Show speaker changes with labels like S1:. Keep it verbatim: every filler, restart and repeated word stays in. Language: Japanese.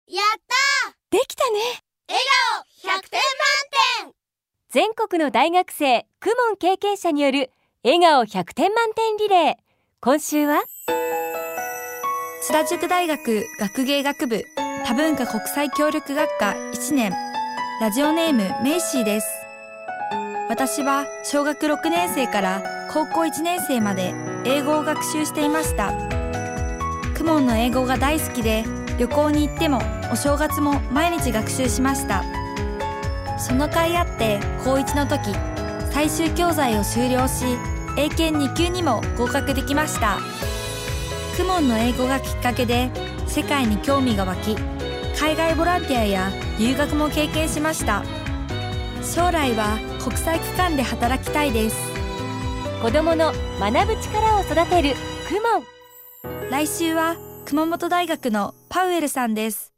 S1: やったー、
S2: できたね。
S1: 笑顔ひゃくてん満点。
S3: 全国の大学生公文経験者による笑顔ひゃくてん満点リレー。今週は
S2: 津田塾大学学芸学部多文化国際協力学科いちねん、ラジオネームメイシーです。私は小学ろくねん生から高校いちねん生まで英語を学習していました。公文の英語が大好きで、旅行に行ってもお正月も毎日学習しました。その甲斐あって高いちの時、最終教材を修了し、英検に級にも合格できました。公文の英語がきっかけで世界に興味が湧き、海外ボランティアや留学も経験しました。将来は国際機関で働きたいです。
S3: 子どもの学ぶ力を育てる公文。
S2: 来週は熊本大学のパウエルさんです。